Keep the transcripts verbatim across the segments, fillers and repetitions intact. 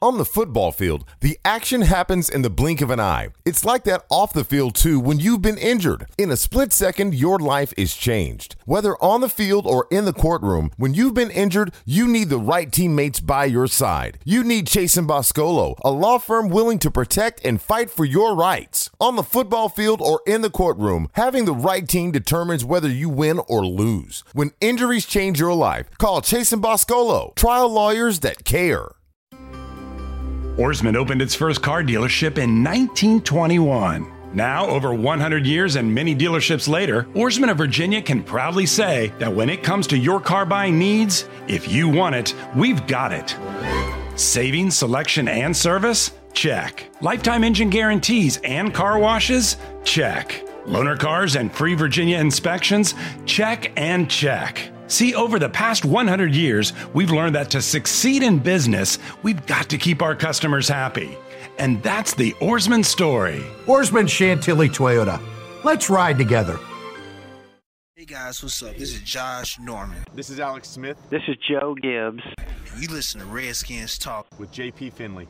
On the football field, the action happens in the blink of an eye. It's like that off the field too when you've been injured. In a split second, your life is changed. Whether on the field or in the courtroom, when you've been injured, you need the right teammates by your side. You need Chase and Boscolo, a law firm willing to protect and fight for your rights. On the football field or in the courtroom, having the right team determines whether you win or lose. When injuries change your life, call Chase and Boscolo, trial lawyers that care. Ourisman opened its first car dealership in nineteen twenty-one. Now, over one hundred years and many dealerships later, Ourisman of Virginia can proudly say that when it comes to your car buying needs, if you want it, we've got it. Savings, selection, and service? Check. Lifetime engine guarantees and car washes? Check. Loaner cars and free Virginia inspections? Check and check. See, over the past one hundred years, we've learned that to succeed in business, we've got to keep our customers happy. And that's the Ourisman story. Ourisman Chantilly Toyota. Let's ride together. Hey guys, what's up? This is Josh Norman. This is Alex Smith. This is Joe Gibbs. And you listen to Redskins Talk with J P Finley.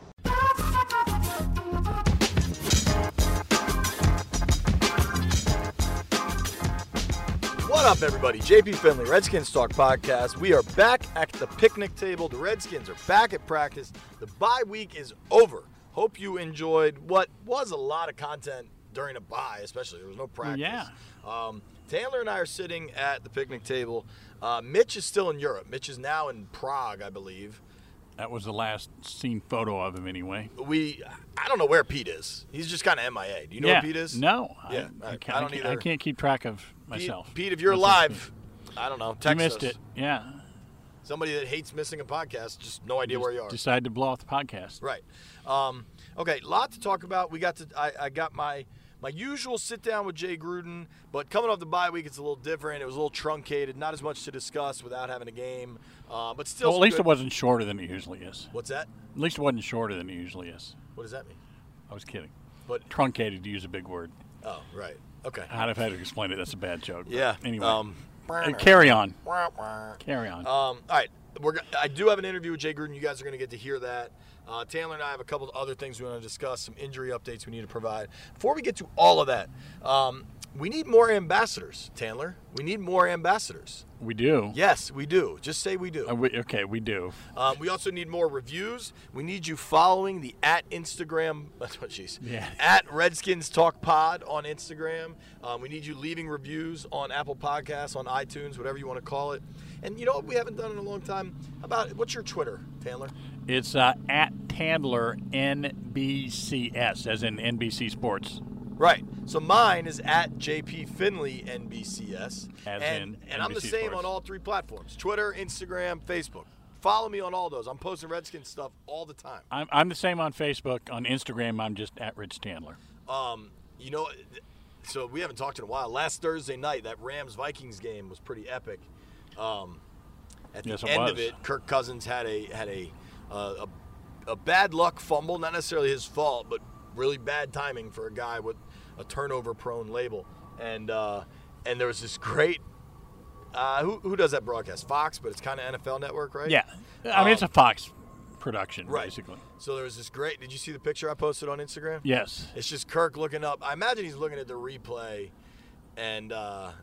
What up, everybody? J P Finley, Redskins Talk Podcast. We are back at the picnic table. The Redskins are back at practice. The bye week is over. Hope you enjoyed what was a lot of content during a bye, especially. There was no practice. Yeah. Um, Taylor and I are sitting at the picnic table. Uh, Mitch is still in Europe. Mitch is now in Prague, I believe. That was the last seen photo of him anyway. We, I don't know where Pete is. He's just kind of M I A. Do you know yeah. where Pete is? No. Yeah. I, I, I, can't, I don't I, either. I can't keep track of myself. Pete, Pete if you're What's alive, I don't know. Text you missed us. it. Yeah. Somebody that hates missing a podcast, just no idea just where you are. Decided to blow off the podcast. Right. Um, okay, a lot to talk about. We got to. I, I got my my usual sit down with Jay Gruden, but coming off the bye week, it's a little different. It was a little truncated. Not as much to discuss without having a game, uh, but still. Well, at least good. it wasn't shorter than it usually is. What's that? At least it wasn't shorter than it usually is. What does that mean? I was kidding. But truncated, to use a big word. Oh, right. Okay. I'd have had to explain it. That's a bad joke. Yeah. Anyway. Um, uh, carry on. Carry on. Um, all right. We're, I do have an interview with Jay Gruden. You guys are going to get to hear that. Uh, Taylor and I have a couple of other things we want to discuss, some injury updates we need to provide. Before we get to all of that, um, we need more ambassadors, Taylor. We need more ambassadors. We do. Yes, we do. Just say we do. Uh, we, okay, we do. Um, we also need more reviews. We need you following the at Instagram, jeez, yeah. at Redskins Talk Pod on Instagram. Um, we need you leaving reviews on Apple Podcasts, on iTunes, whatever you want to call it. And you know what we haven't done in a long time? How about, what's your Twitter, Taylor? It's uh, at Tandler N B C S, as in N B C Sports. Right. So mine is at J P Finley N B C S. As and, in and I'm the same Sports. on all three platforms, Twitter, Instagram, Facebook. Follow me on all those. I'm posting Redskins stuff all the time. I'm, I'm the same on Facebook. On Instagram, I'm just at Rich Tandler. Um, you know, so we haven't talked in a while. Last Thursday night, that Rams-Vikings game was pretty epic. Um, at the yes, it end was. of it, Kirk Cousins had a had a, uh, a a bad luck fumble, not necessarily his fault, but really bad timing for a guy with a turnover-prone label. And uh, and there was this great uh, who who does that broadcast? Fox, but it's kind of N F L Network, right? Yeah, I mean um, it's a Fox production, right. basically. So there was this great. Did you see the picture I posted on Instagram? Yes. It's just Kirk looking up. I imagine he's looking at the replay, and uh,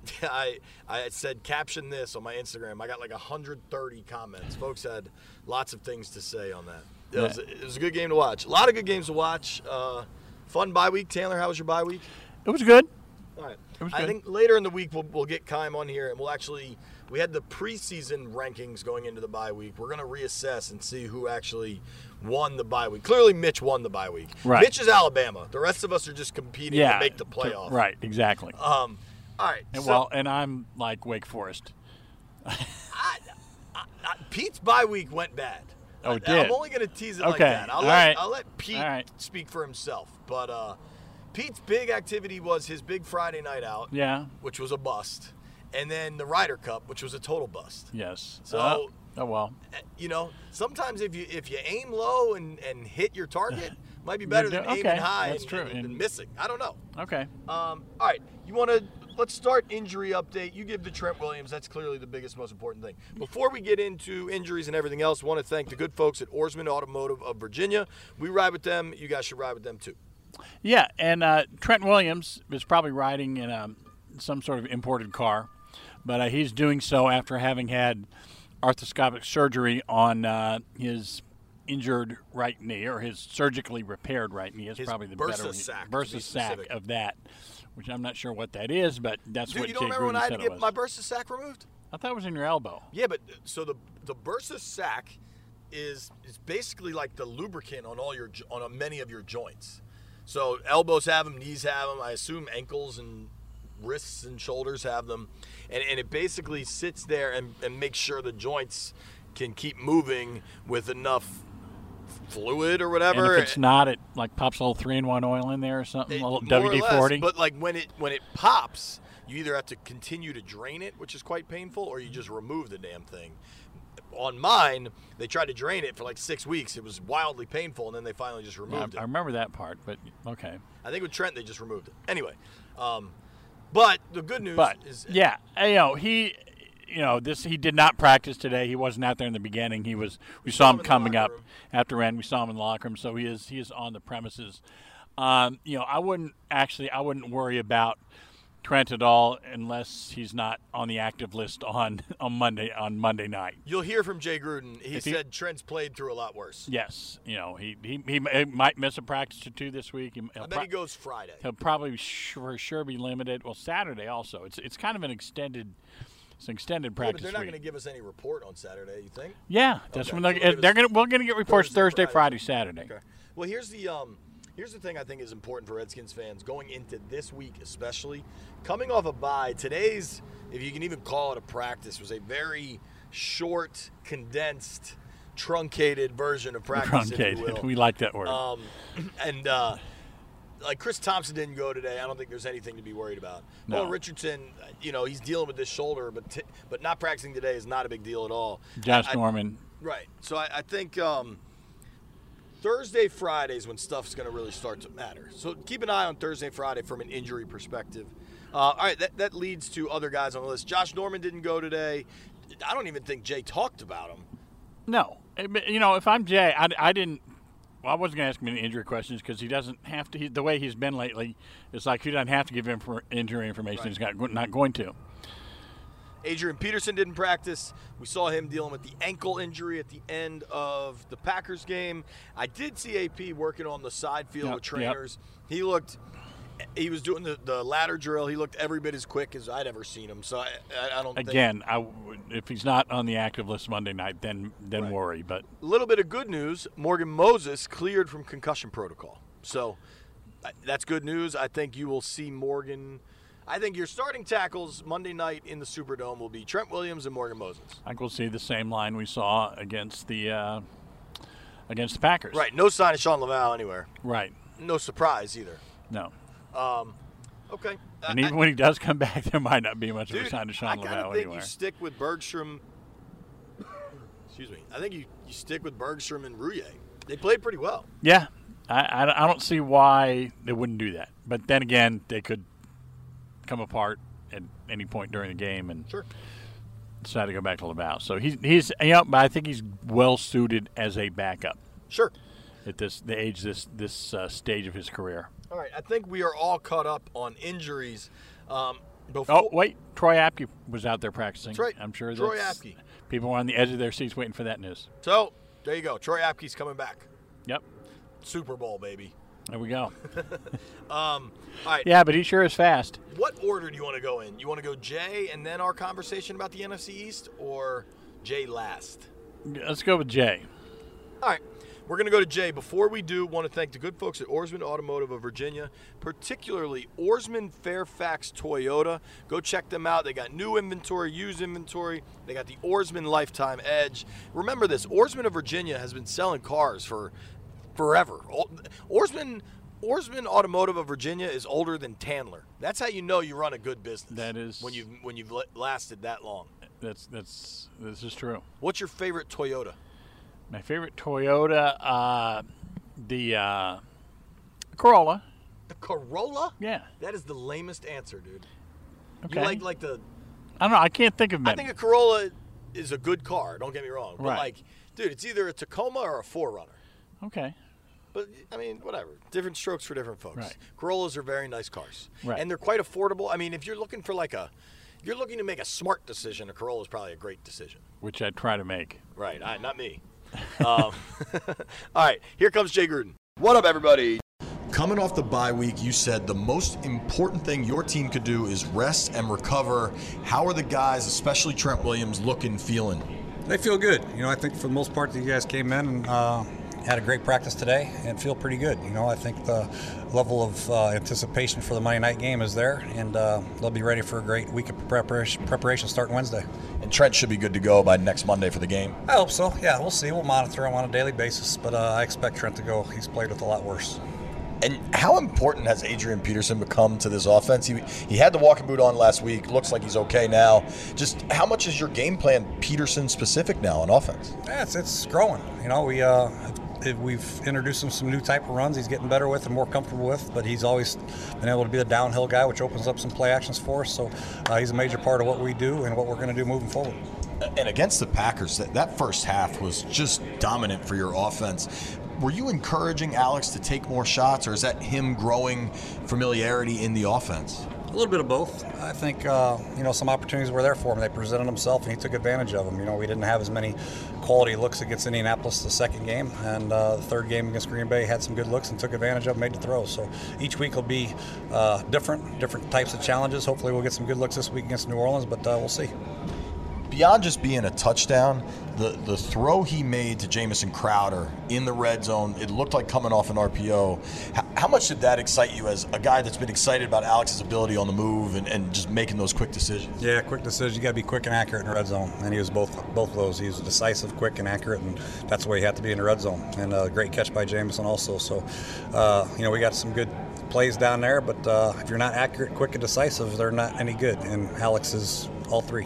I I said caption this on my Instagram. I got like one hundred thirty comments. Folks had lots of things to say on that. It was, it was a good game to watch. A lot of good games to watch. Uh, fun bye week. Taylor, how was your bye week? It was good. All right. It was I good. think later in the week we'll, we'll get Kime on here, and we'll actually – we had the preseason rankings going into the bye week. We're going to reassess and see who actually won the bye week. Clearly, Mitch won the bye week. Right. Mitch is Alabama. The rest of us are just competing yeah, to make the playoff. To, right, exactly. Um, all right. And so, well, and I'm like Wake Forest. I, I, I, Pete's bye week went bad. Oh, it I, did? I'm only going to tease it okay. like that. I'll All let, right. I'll let Pete right. speak for himself. But uh, Pete's big activity was his big Friday night out, Yeah. which was a bust, and then the Ryder Cup, which was a total bust. Yes. So, uh, oh well. you know, sometimes if you if you aim low and, and hit your target, it might be better than okay. aiming high That's and, true. and, and And- missing. I don't know. Okay. Um, all right, you want to let's start injury update. You give the Trent Williams. That's clearly the biggest, most important thing. Before we get into injuries and everything else, I want to thank the good folks at Oarsman Automotive of Virginia. We ride with them. You guys should ride with them too. Yeah, and uh, Trent Williams is probably riding in a, some sort of imported car, but uh, he's doing so after having had arthroscopic surgery on uh, his injured right knee, or his surgically repaired right knee is his probably the bursa better sac, bursa sac of that, which I'm not sure what that is, but that's Dude, what you don't Jay remember when Gruden I had said to it get was. my bursa sac removed? I thought it was in your elbow. Yeah, but so the the bursa sac is is basically like the lubricant on all your on a, many of your joints. So elbows have them, knees have them. I assume ankles and wrists and shoulders have them, and and it basically sits there and, and makes sure the joints can keep moving with enough fluid or whatever. And if it's not, it like pops a little three-in-one oil in there or something, It- a little more W or D less, forty. But like when it when it pops, you either have to continue to drain it, which is quite painful, or you just remove the damn thing. On mine, they tried to drain it for like six weeks. It was wildly painful, and then they finally just Yeah, removed I it. remember that part, but okay. I think with Trent, they just removed it. Anyway, um, but the good news But is yeah, you know he, you know this he did not practice today. He wasn't out there in the beginning. He was. We saw saw him him in the coming locker up room. after end. We saw him in the locker room, so he is he is on the premises. Um, you know, I wouldn't actually I wouldn't worry about Trent at all unless he's not on the active list on on Monday on Monday night. you'll hear from Jay Gruden. He If he- said Trent's played through a lot worse. Yes, you know he he, he may- might miss a practice or two this week. He, I he'll bet pro- he goes Friday. He'll probably sh- for sure be limited. Well, Saturday also. It's it's kind of an extended, it's an extended Yeah, but practice they're not week. going to give us any report on Saturday. You think? Yeah, that's Okay, when so they're, they'll give they're us gonna we're gonna get reports Thursday, Thursday, Friday. Friday, Saturday. Okay. Well, here's the um, here's the thing I think is important for Redskins fans going into this week, especially coming off a bye. Today's, if you can even call it a practice, was a very short, condensed, truncated version of practice. If you Truncated. will. We like that word. Um, and uh, like Chris Thompson didn't go today. I don't think there's anything to be worried about. No. Paul Richardson, you know, he's dealing with this shoulder, but t- but not practicing today is not a big deal at all. Josh I- I- Norman. Right. So I, I think um, Thursday, Friday is when stuff's going to really start to matter. So keep an eye on Thursday, Friday from an injury perspective. Uh, all right, that, that leads to other guys on the list. Josh Norman didn't go today. I don't even think Jay talked about him. No, Eh, but, you know if I'm Jay, I, I didn't. Well, I wasn't going to ask him any injury questions because he doesn't have to. He, the way he's been lately, it's like he doesn't have to give him for injury information. Right. He's got, not going to. Adrian Peterson didn't practice. We saw him dealing with the ankle injury at the end of the Packers game. I did see A P working on the side field Yep, with trainers. He looked, he was doing the, the ladder drill. He looked every bit as quick as I'd ever seen him. So I, I, I don't think. Again, I would, if he's not on the active list Monday night, then then Right. worry. But A little bit of good news. Morgan Moses cleared from concussion protocol. So uh, that's good news. I think you will see Morgan. I think your starting tackles Monday night in the Superdome will be Trent Williams and Morgan Moses. I think we'll see the same line we saw against the uh, against the Packers. Right. No sign of Sean Laval anywhere. Right. No surprise either. No. Um, okay. And I- even when he does come back, there might not be much Dude, of a sign of I Sean kind Laval of think anywhere. you stick with Bergstrom. Excuse me. I think you, you stick with Bergstrom and Rouillet. They played pretty well. Yeah. I, I, I don't see why they wouldn't do that. But then again, they could come apart at any point during the game and Sure. decide to go back to Laval. So he's he's you know, but I think he's well suited as a backup Sure. at this the age this this uh, stage of his career. All right. I think we are all caught up on injuries. Um, before, Oh wait, Troy Apke was out there practicing. That's right. I'm sure Troy that's, Apke. people were on the edge of their seats waiting for that news. So there you go. Troy Apke's coming back. Yep. Super Bowl, baby. There we go. Um, all right. Yeah, but he sure is fast. What order do you want to go in? You want to go Jay and then our conversation about the N F C East, or Jay last? Let's go with Jay. All right. We're going to go to Jay. Before we do, want to thank the good folks at Oarsman Automotive of Virginia, particularly Oarsman Fairfax Toyota. Go check them out. They got new inventory, used inventory. They got the Oarsman Lifetime Edge. Remember this, Oarsman of Virginia has been selling cars for forever. Oarsman Oarsman Automotive of Virginia is older than Tandler. That's how you know you run a good business. That is- when you've when you've lasted that long. That's that's this is true. What's your favorite Toyota? My favorite Toyota, uh, the uh, Corolla. The Corolla? Yeah. That is the lamest answer, dude. Okay. You like like the. I don't know. I can't think of many. I think a Corolla is a good car. Don't get me wrong. But Right. like, dude, it's either a Tacoma or a four runner. Okay. But, I mean, whatever. Different strokes for different folks. Right. Corollas are very nice cars. Right. And they're quite affordable. I mean, if you're looking for like a, if you're looking to make a smart decision, a Corolla is probably a great decision. Which I try to make. Right. I, not me. um, all right. Here comes Jay Gruden. What up, everybody? Coming off the bye week, you said the most important thing your team could do is rest and recover. How are the guys, especially Trent Williams, looking, feeling? They feel good. You know, I think for the most part, you guys came in and uh, had a great practice today and feel pretty good. You know, I think the level of uh, anticipation for the Monday night game is there, and uh, they'll be ready for a great week of preparation, preparation starting Wednesday. And Trent should be good to go by next Monday for the game. I hope so. Yeah, we'll see. We'll monitor him on a daily basis, but uh, I expect Trent to go. He's played with a lot worse. And how important has Adrian Peterson become to this offense? He, he had the walking boot on last week. Looks like he's okay now. Just how much is your game plan Peterson specific now on offense? Yeah, it's, it's growing. You know, we, uh, we've introduced him some new type of runs he's getting better with and more comfortable with, but he's always been able to be a downhill guy, which opens up some play actions for us. So uh, he's a major part of what we do and what we're going to do moving forward. And against the Packers, that, that first half was just dominant for your offense. Were you encouraging Alex to take more shots, or is that him growing familiarity in the offense? A little bit of both. I think, uh, you know, some opportunities were there for him. They presented himself, and he took advantage of them. You know, we didn't have as many quality looks against Indianapolis the second game, and uh, the third game against Green Bay had some good looks and took advantage of them, made the throws. So each week will be uh, different, different types of challenges. Hopefully we'll get some good looks this week against New Orleans, but uh, we'll see. Beyond just being a touchdown, the, the throw he made to Jamison Crowder in the red zone, it looked like coming off an R P O. How, how much did that excite you as a guy that's been excited about Alex's ability on the move and, and just making those quick decisions? Yeah, quick decisions. You got to be quick and accurate in the red zone, and he was both both of those. He was decisive, quick, and accurate, and that's the way he had to be in the red zone. And a great catch by Jamison also. So, uh, you know, we got some good plays down there, but uh, if you're not accurate, quick, and decisive, they're not any good. And Alex is all three.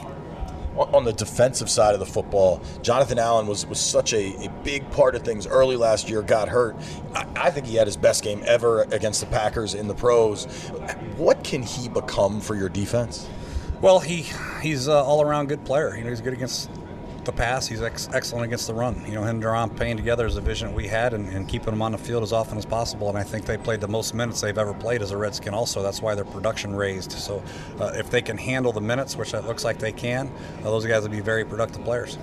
On the defensive side of the football, Jonathan Allen was, was such a, a big part of things early last year, got hurt. I, I think he had his best game ever against the Packers in the pros. What can he become for your defense? Well, he he's an all-around good player. You know, he's good against the pass. He's ex- excellent against the run. You know, him and Deron Payne together is a vision that we had, and, and keeping them on the field as often as possible. And I think they played the most minutes they've ever played as a Redskin also. That's why their production raised. So uh, if they can handle the minutes, which it looks like they can, uh, those guys will be very productive players.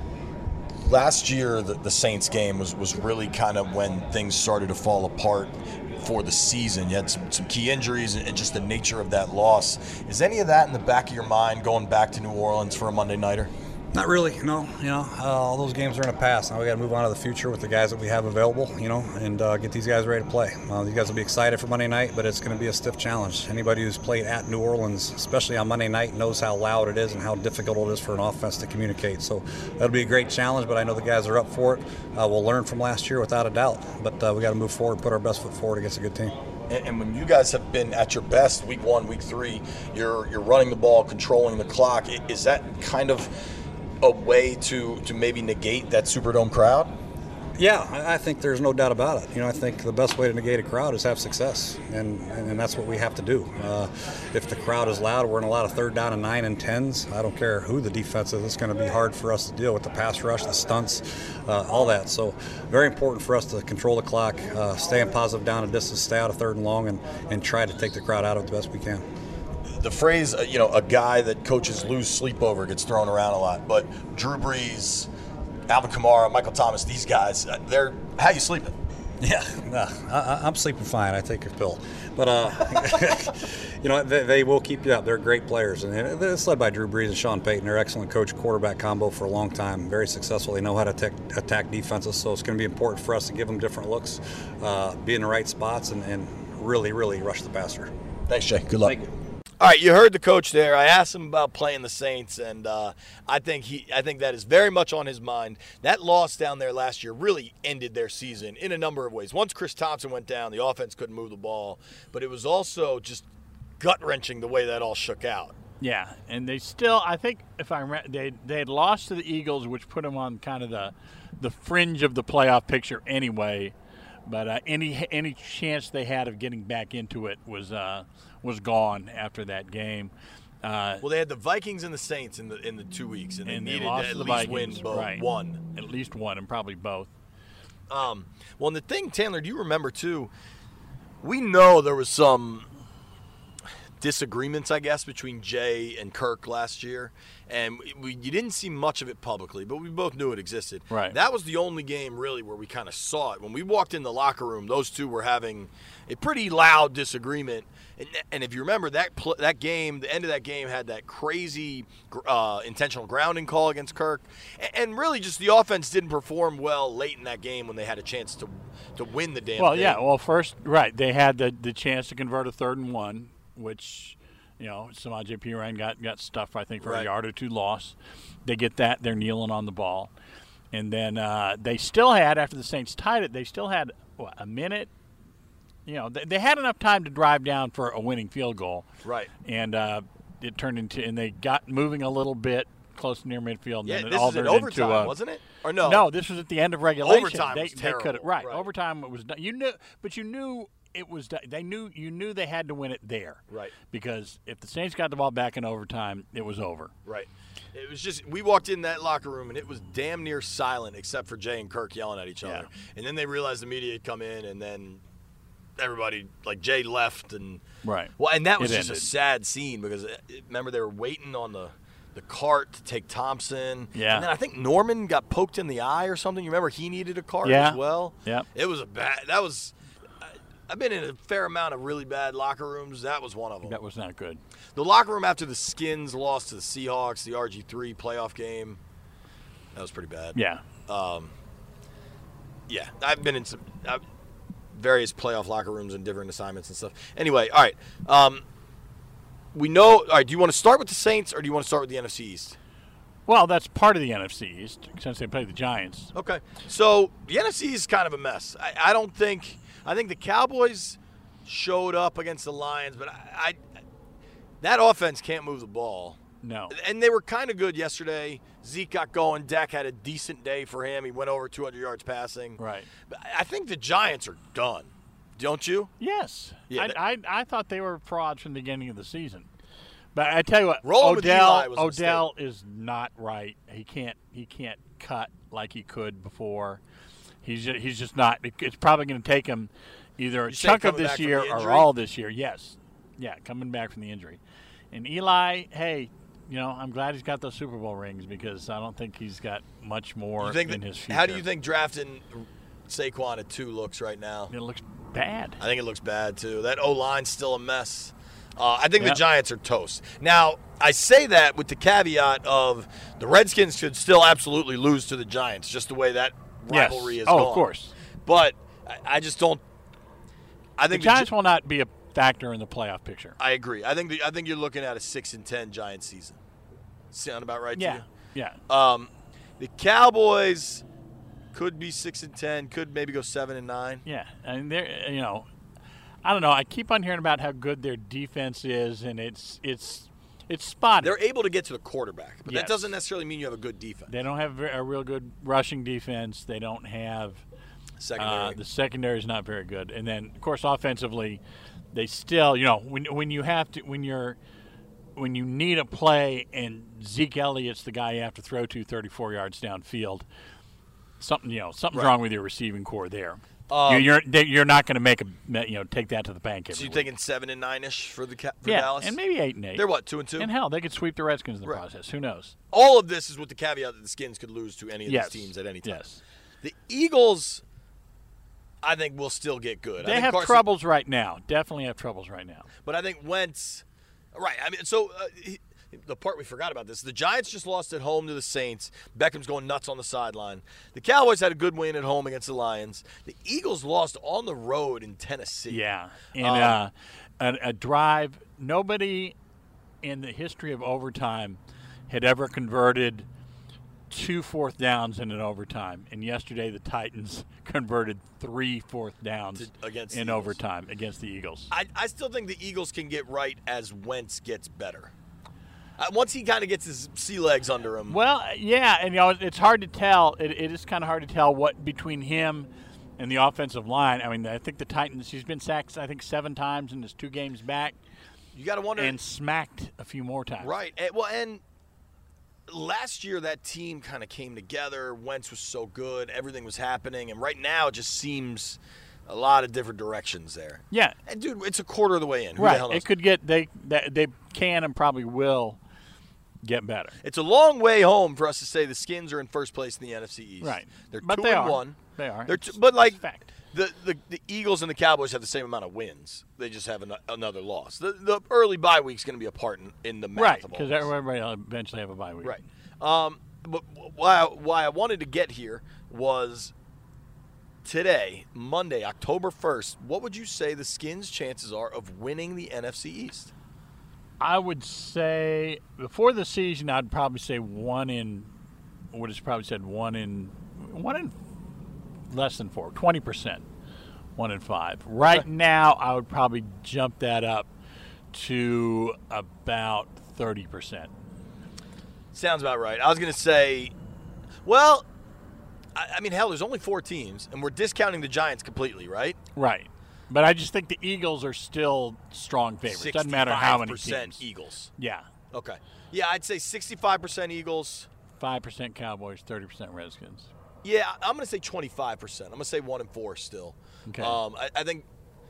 Last year, the, the Saints game was, was really kind of when things started to fall apart for the season. You had some, some key injuries and just the nature of that loss. Is any of that in the back of your mind going back to New Orleans for a Monday nighter? Not really, no. You know, uh, all those games are in the past. Now we got to move on to the future with the guys that we have available, you know, and uh, get these guys ready to play. Uh, these guys will be excited for Monday night, but it's going to be a stiff challenge. Anybody who's played at New Orleans, especially on Monday night, knows how loud it is and how difficult it is for an offense to communicate. So that'll be a great challenge, but I know the guys are up for it. Uh, we'll learn from last year without a doubt, but uh, we got to move forward and put our best foot forward against a good team. And when you guys have been at your best, week one, week three, you're you're running the ball, controlling the clock. Is that kind of a way to, to maybe negate that Superdome crowd? Yeah, I think there's no doubt about it. You know, I think the best way to negate a crowd is have success, and and that's what we have to do. Uh, if the crowd is loud, we're in a lot of third down and nine and tens. I don't care who the defense is. It's going to be hard for us to deal with the pass rush, the stunts, uh, all that. So very important for us to control the clock, uh, stay in positive down and distance, stay out of third and long, and, and try to take the crowd out of it the best we can. The phrase, uh, you know, a guy that coaches lose sleep over gets thrown around a lot, but Drew Brees, Alvin Kamara, Michael Thomas, these guys, they're, how you sleeping? Yeah, uh, I, I'm sleeping fine. I take a pill. But, uh, you know, they, they will keep you up. They're great players. And it's led by Drew Brees and Sean Payton. They're excellent coach-quarterback combo for a long time. Very successful. They know how to attack, attack defenses. So it's going to be important for us to give them different looks, uh, be in the right spots, and, and really, really rush the passer. Thanks, Jay. Good luck. Thank you. All right, you heard the coach there. I asked him about playing the Saints, and uh, I think he, I think that is very much on his mind. That loss down there last year really ended their season in a number of ways. Once Chris Thompson went down, the offense couldn't move the ball, but it was also just gut-wrenching the way that all shook out. Yeah, and they still, I think, if I remember, they they had lost to the Eagles, which put them on kind of the the fringe of the playoff picture anyway. But uh, any any chance they had of getting back into it was uh, was gone after that game. Uh, well, they had the Vikings and the Saints in the in the two weeks, and they and they needed lost to at to the least Vikings, win both, right. one. At least one, and probably both. Um, well, and the thing, Taylor, do you remember too? We know there was some disagreements, I guess, between Jay and Kirk last year, and we you didn't see much of it publicly, but we both knew it existed. Right. That was the only game really where we kind of saw it. When we walked in the locker room, those two were having a pretty loud disagreement. And, and if you remember that pl- that game, the end of that game had that crazy uh, intentional grounding call against Kirk, and, and really just the offense didn't perform well late in that game when they had a chance to to win the damn Well, thing. yeah. Well, first, right, they had the the chance to convert a third and one, which, you know, Samaje Perine got got stuffed, I think, for Right. a yard or two loss. They get that. They're kneeling on the ball. And then uh, they still had, after the Saints tied it, they still had, what, a minute? You know, they, they had enough time to drive down for a winning field goal. Right. And uh, it turned into, and they got moving a little bit close near midfield. And Yeah, then it this all is in turned overtime, into a, wasn't it? Or no? No, this was at the end of regulation. Overtime they, was they terrible. could've- right, Right. overtime it was done. You knew, but you knew it was done. They knew you knew they had to win it there. Right. Because if the Saints got the ball back in overtime, it was over. Right. It was just, we walked in that locker room, and it was damn near silent except for Jay and Kirk yelling at each Yeah. other. And then they realized the media had come in, and then everybody, like Jay left. and Right. Well, and that was It just ended. a sad scene because, uh, remember, they were waiting on the, the cart to take Thompson. Yeah. And then I think Norman got poked in the eye or something. You remember he needed a cart Yeah. as well? Yeah. It was a bad, that was, I, I've been in a fair amount of really bad locker rooms. That was one of them. That was not good. The locker room after the Skins lost to the Seahawks, the R G three playoff game, that was pretty bad. Yeah. Yeah, I've been in some uh, various playoff locker rooms and different assignments and stuff. Anyway, all right. Um, we know. All right, do you want to start with the Saints or do you want to start with the N F C East? Well, that's part of the N F C East since they played the Giants. Okay. So the N F C is kind of a mess. I, I don't think – I think the Cowboys showed up against the Lions, but I, I that offense can't move the ball. No. And they were kind of good yesterday. Zeke got going. Dak had a decent day for him. He went over two hundred yards passing. Right. But I think the Giants are done. Don't you? Yes. Yeah, I, that- I I thought they were frauds from the beginning of the season. But I tell you what, Rolling with Odell Eli was a Odell is not right. He can't he can't cut like he could before. He's just, he's just not. It's probably going to take him either a You say chunk of coming this back from year the or injury? all this year. Yes. Yeah, coming back from the injury. And Eli, hey, you know, I'm glad he's got those Super Bowl rings because I don't think he's got much more You think in that- his future. How do you think drafting Saquon at two looks right now? It looks bad. I think it looks bad, too. That O-line's still a mess. Uh, I think Yep. the Giants are toast. Now, I say that with the caveat of the Redskins could still absolutely lose to the Giants, just the way that Yes. rivalry is Oh, gone. of course. But I, I just don't – I The think Giants Gi- will not be a factor in the playoff picture. I agree. I think the, I think you're looking at a six and ten Giants season. Sound about right Yeah, to you? yeah. Um, the Cowboys could be six and ten, could maybe go seven and nine. Yeah, and they're you know, I don't know. I keep on hearing about how good their defense is, and it's it's it's spotty. They're able to get to the quarterback, but Yes. that doesn't necessarily mean you have a good defense. They don't have a real good rushing defense. They don't have Secondary. uh, the secondary is not very good, and then of course offensively, they still you know when when you have to when you're when you need a play and Zeke Elliott's the guy you have to throw to thirty-four yards downfield. Something you know something's Right. wrong with your receiving core there. Um, You- you're they- you're not going to make a you know take that to the bank. so Every you week. thinking seven and nine ish for the Ca- for yeah, Dallas? and maybe eight and eight. They're what, two and two? And hell, they could sweep the Redskins in the Right. process. Who knows? All of this is with the caveat that the Skins could lose to any of Yes. these teams at any time. Yes. The Eagles, I think, will still get good. I They think have Carson- troubles right now. Definitely have troubles right now. But I think Wentz, right? I mean, so uh, he, the part we forgot about this: the Giants just lost at home to the Saints. Beckham's going nuts on the sideline. The Cowboys had a good win at home against the Lions. The Eagles lost on the road in Tennessee. Yeah, and Um, uh, a, a drive. Nobody in the history of overtime had ever converted two fourth downs in an overtime. And yesterday, the Titans converted three fourth downs To- against the in Eagles. overtime against the Eagles. I, I still think the Eagles can get right as Wentz gets better. Uh, once he kind of gets his sea legs under him. Well, yeah, and you know it's hard to tell. It, it is kind of hard to tell what between him and the offensive line. I mean, I think the Titans. He's been sacked, I think, seven times in his two games back. You got to wonder. And smacked a few more times. Right. And, well, and last year that team kind of came together. Wentz was so good. Everything was happening. And right now it just seems a lot of different directions there. Yeah. And, dude, it's a quarter of the way in. Who right. the hell knows? It could get they, – they they can and probably will get better. It's a long way home for us to say the Skins are in first place in the N F C East. Right. They're but two they and are. one. They are. They're two, but, like, it's a fact. The, the the Eagles and the Cowboys have the same amount of wins. They just have an, another loss. The the early bye week's going to be a part in, in the math Right, of all because this. everybody will eventually have a bye week. Right. Um, but why I, why I wanted to get here was today, Monday, October first. What would you say the Skins' chances are of winning the N F C East? I would say before the season, I'd probably say one in. Would have probably said one in one in less than four, twenty percent, one in five. Right okay. now, I would probably jump that up to about thirty percent. Sounds about right. I was going to say, well, I, I mean, hell, there's only four teams, and we're discounting the Giants completely, right? Right. But I just think the Eagles are still strong favorites. Doesn't matter how many teams. Eagles. Yeah. Okay. Yeah, I'd say sixty-five percent Eagles. five percent Cowboys, thirty percent Redskins. Yeah, I'm going to say twenty-five percent. I'm going to say one and four still. Okay. Um, I, I think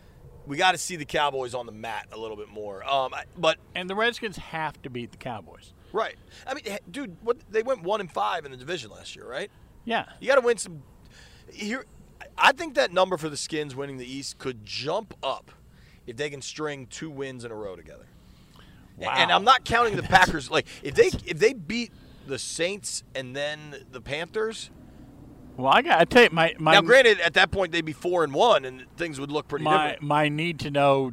we got to see the Cowboys on the mat a little bit more. Um, I, but And the Redskins have to beat the Cowboys. right. I mean, dude, what they went one and five in the division last year, right? Yeah. You got to win some. Here, I think that number for the Skins winning the East could jump up if they can string two wins in a row together. Wow. And I'm not counting the Packers. Like if they if they beat the Saints and then the Panthers. Well, I got. I tell you, my my. Now, granted, at that point they'd be four and one, and things would look pretty my, different. My need to know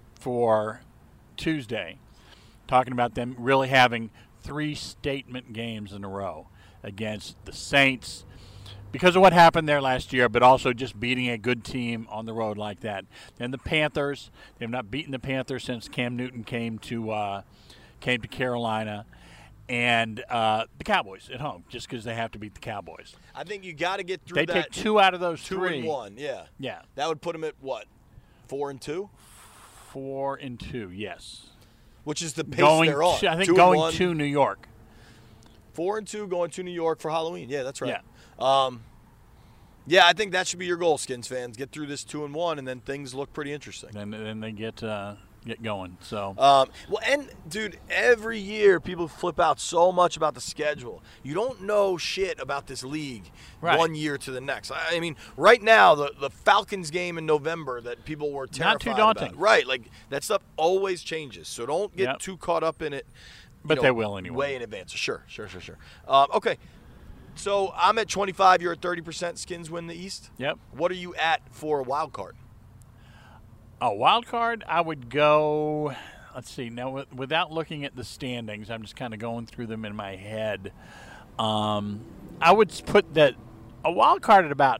for Tuesday, talking about them really having three statement games in a row against the Saints because of what happened there last year, but also just beating a good team on the road like that. Then the Panthers, they've not beaten the Panthers since Cam Newton came to uh, came to Carolina. And uh, the Cowboys at home, just because they have to beat the Cowboys. I think you got to get through they that. take two out of those two three. and one, yeah. Yeah. That would put them at what? Four and two? Four and two, yes. Which is the pace Going they're on. to, I think two going and one, to New York. Four and two going to New York for Halloween. Yeah, that's right. Yeah. Um, yeah, I think that should be your goal, Skins fans. Get through this two and one, and then things look pretty interesting. Then then they get uh, get going. So Um, well, and dude, every year people flip out so much about the schedule. You don't know shit about this league Right. one year to the next. I I mean, right now the the Falcons game in November that people were terrified Not too daunting. about. Right, like that stuff always changes. So don't get Yep. too caught up in it. you But know, they will anyway. Way in advance. Sure, sure, sure, sure. Um, okay, so I'm at twenty-five. You're at thirty percent. Skins win the East. Yep. What are you at for a wild card? A wild card, I would go. Let's see. Now, with, without looking at the standings, I'm just kind of going through them in my head. Um, I would put that a wild card at about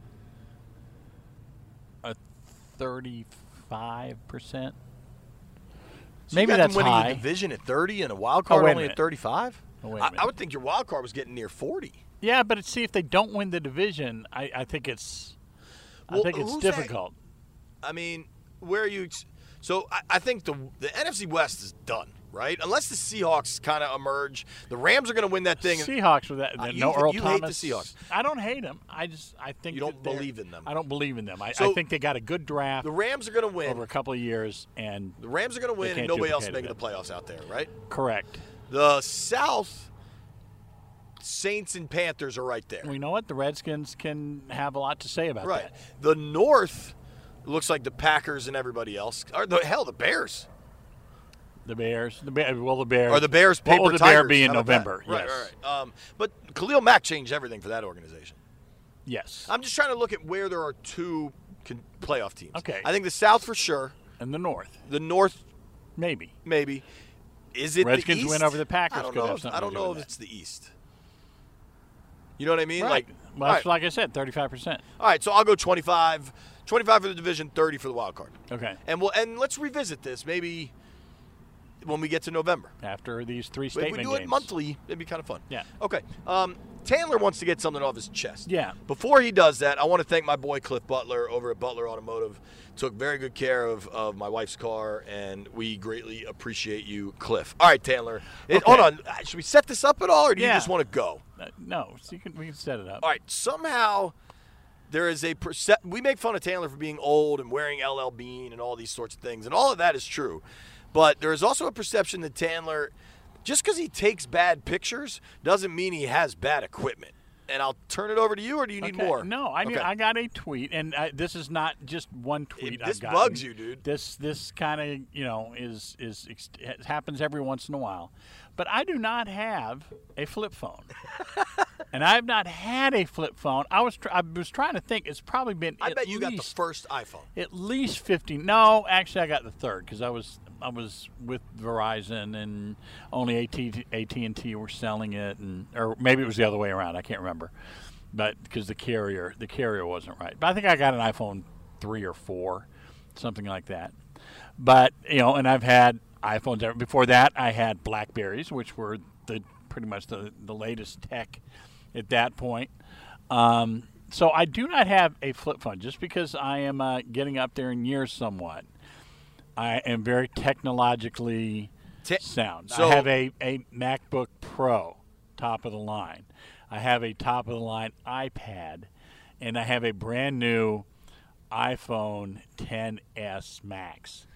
a thirty-five percent. So Maybe you got that's them winning high. the division at thirty and a wild card wait a only at minute. thirty-five. Oh, wait a I, I minute. would think your wild card was getting near forty. Yeah, but see if they don't win the division, I, I think it's. Well, I think it's who's that- difficult. I mean, where are you? So I, I think the the N F C West is done, right? Unless the Seahawks kind of emerge, the Rams are going to win that thing. Seahawks with that. Uh, no you- Earl you hate Thomas. the Seahawks. I don't hate them. I just I think You don't that they're- believe in them. I don't believe in them. I, So, I think they got a good draft The Rams are going to win. over a couple of years, and The Rams are going to win, and can't nobody else is duplicate making the it. playoffs out there, right? correct. The South, Saints and Panthers are right there. Well, you know what? The Redskins can have a lot to say about Right. that. The North looks like the Packers and everybody else. Or the hell, the Bears. The Bears, the Bears, well, the Bears. Or the Bears What paper will the Tigers. Bear be in How about that? November? Right, yes. right, right. Um, but Khalil Mack changed everything for that organization. Yes. I'm just trying to look at where there are two con- playoff teams. Okay. I think the South for sure. And the North, The North, maybe. maybe. Is it Redskins the East? win over the Packers I don't could know. have If, something I to don't do know with if that. it's the East. You know what I mean? Right. Like, well, all that's right. like I said, thirty-five percent. All right, so I'll go twenty-five, twenty-five for the division, thirty for the wild card. Okay. And we'll and let's revisit this maybe when we get to November. After these three If we statement do games. it monthly, it'd be kind of fun. Yeah. Okay. Um, Tandler wants to get something off his chest. Yeah. Before he does that, I want to thank my boy Cliff Butler over at Butler Automotive. Took very good care of, of my wife's car, and we greatly appreciate you, Cliff. All right, Tandler. It, Okay. hold on. Should we set this up at all, or do Yeah. you just want to go? Uh, no, so you can, we can set it up. All right. Somehow there is a percep- – we make fun of Tandler for being old and wearing L L Bean and all these sorts of things, and all of that is true. But there is also a perception that Tandler, just because he takes bad pictures, doesn't mean he has bad equipment. And I'll turn it over to you, or do you need Okay. more? No, I need, Okay. I got a tweet, and I, this is not just one tweet. It- this I've gotten. bugs you, dude. This this kind of you know is is it happens every once in a while, but I do not have a flip phone, and I've not had a flip phone. I was tr- I was trying to think. It's probably been. I at bet you got the least- first iPhone. At least fifteen. No, actually, I got the third because I was I was with Verizon and only A T and T were selling it, and or maybe it was the other way around. I can't remember, but because the carrier the carrier wasn't right. But I think I got an iPhone three or four, something like that. But you know, and I've had iPhones ever- before that. I had Blackberries, which were the pretty much the the latest tech at that point. Um, so I do not have a flip phone just because I am uh, getting up there in years somewhat. I am very technologically Te- sound. so- I have a, a MacBook Pro, top of the line. I have a top of the line iPad, and I have a brand new iPhone X S Max.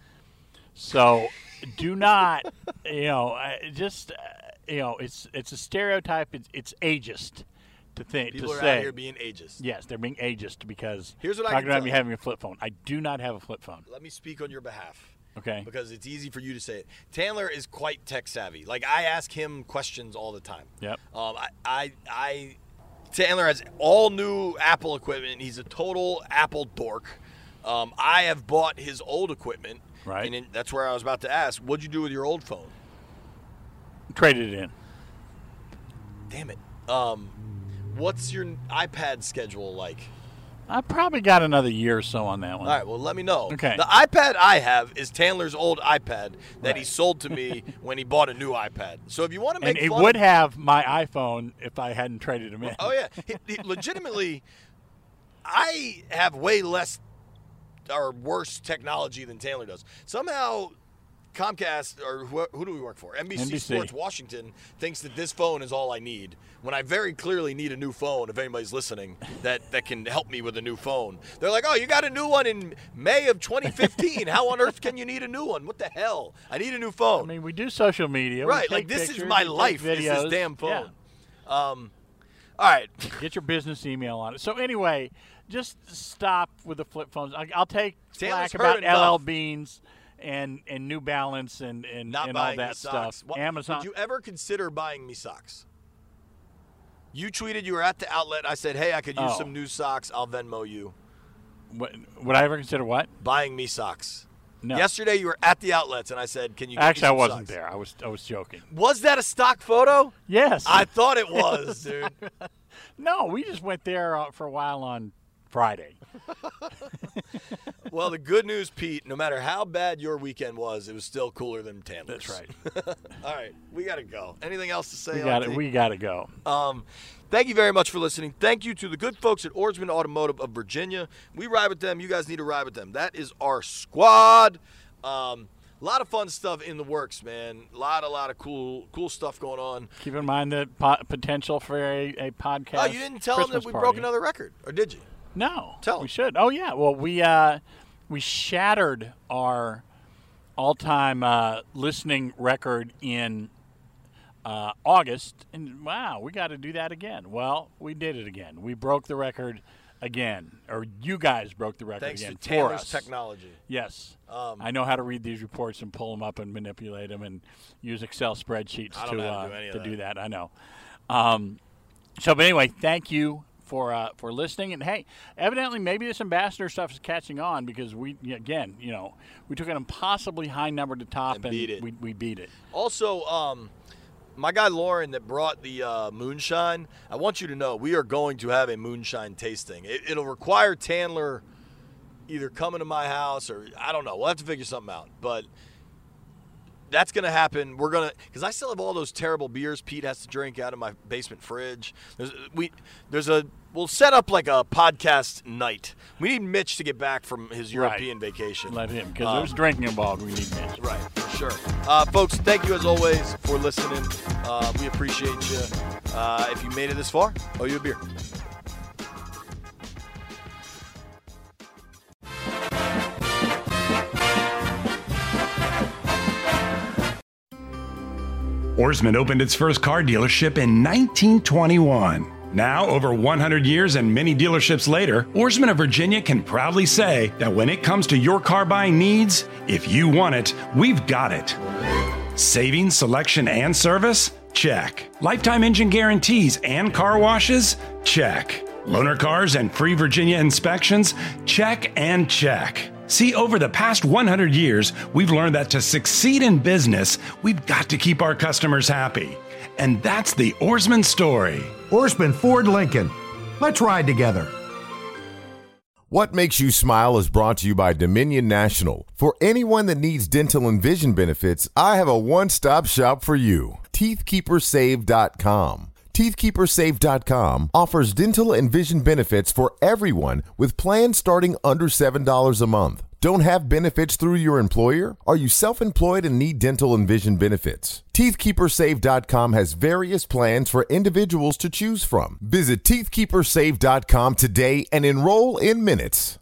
So do not, you know, I- just, uh, you know, it's it's a stereotype. It's, it's ageist to think People to are say. out here being ageist. Yes, they're being ageist because Here's what I talking can about tell me you. having a flip phone. I do not have a flip phone. Let me speak on your behalf. Okay. Because it's easy for you to say it. Tandler is quite tech savvy. Like, I ask him questions all the time. Yep. Um, I, I, I, Tandler has all new Apple equipment. He's a total Apple dork. Um, I have bought his old equipment. Right. And in, that's where I was about to ask, what'd you do with your old phone? Traded it in. Damn it. Um, what's your iPad schedule like? I probably got another year or so on that one. All right, well, let me know. Okay. The iPad I have is Tandler's old iPad that he Right. sold to me when he bought a new iPad. So if you want to make And it fun would of, have my iPhone if I hadn't traded him in. oh yeah, He- he- legitimately, I have way less or worse technology than Tandler does. Somehow, Comcast or who, who do we work for? N B C, N B C. Sports Washington thinks that this phone is all I need. When I very clearly need a new phone, if anybody's listening, that, that can help me with a new phone. They're like, oh, you got a new one in May of twenty fifteen. How on earth can you need a new one? What the hell? I need a new phone. I mean, we do social media. we right, take like this pictures, is my we take life, is videos. this damn Yeah. phone. Um, all right. Get your business email on it. So anyway, just stop with the flip phones. I, I'll take Taylor's slack heard about enough. L L Beans and, and New Balance and, and, Not and all buying that me socks. stuff. What- Amazon. Would you ever consider buying me socks? You tweeted you were at the outlet. I said, hey, I could use Oh. some new socks. I'll Venmo you. What, would I ever consider what? Buying me socks. No. Yesterday you were at the outlets, and I said, can you get Actually, me I some wasn't socks? there. I was I was joking. Was that a stock photo? Yes. I thought it was, dude. no, we just went there uh, for a while on Friday. Well, the good news, Pete, no matter how bad your weekend was, it was still cooler than Tandler's. That's right. All right, we got to go. Anything else to say? We on got it. tape? We got to go. Um, thank you very much for listening. Thank you to the good folks at Oarsman Automotive of Virginia. We ride with them. You guys need to ride with them. That is our squad. Um, a lot of fun stuff in the works, man. A lot, a lot of cool, cool stuff going on. Keep in mind the po- potential for a, a podcast. Oh, you didn't tell them Christmas that we party. broke another record, or did you? No. Tell 'em. We should. Oh yeah. Well, we uh, we shattered our all-time uh, listening record in uh, August, and wow, we got to do that again. Well, we did it again. We broke the record again, or you guys broke the record Thanks again to for Taylor's us. technology. Yes. Um, I know how to read these reports and pull them up and manipulate them and use Excel spreadsheets I don't to know how to uh, do any of to that. do that. I know. Um, so, but anyway, thank you for uh, for listening. And hey, evidently, maybe this ambassador stuff is catching on because we again, you know, we took an impossibly high number to top And and, beat it. We, we beat it. Also, um, my guy Lauren that brought the uh, moonshine, I want you to know we are going to have a moonshine tasting. It, it'll require Tandler either coming to my house or I don't know. We'll have to figure something out. But that's going to happen. We're going to – because I still have all those terrible beers Pete has to drink out of my basement fridge. There's we there's a – we'll set up like a podcast night. We need Mitch to get back from his European right. vacation. Let him, because um, there's drinking involved. We need Mitch. Right, for sure. Uh, folks, thank you as always for listening. Uh, we appreciate you. Uh, if you made it this far, owe you a beer. Ourisman opened its first car dealership in nineteen twenty-one. Now, over one hundred years and many dealerships later, Ourisman of Virginia can proudly say that when it comes to your car buying needs, if you want it, we've got it. Savings, selection, and service? Check. Lifetime engine guarantees and car washes? Check. Loaner cars and free Virginia inspections? Check and check. See, over the past one hundred years, we've learned that to succeed in business, we've got to keep our customers happy. And that's the Ourisman story. Ourisman Ford Lincoln. Let's ride together. What Makes You Smile is brought to you by Dominion National. For anyone that needs dental and vision benefits, I have a one-stop shop for you. teeth keeper save dot com. teeth keeper save dot com offers dental and vision benefits for everyone with plans starting under seven dollars a month. Don't have benefits through your employer? Are you self-employed and need dental and vision benefits? teeth keeper save dot com has various plans for individuals to choose from. Visit teeth keeper save dot com today and enroll in minutes.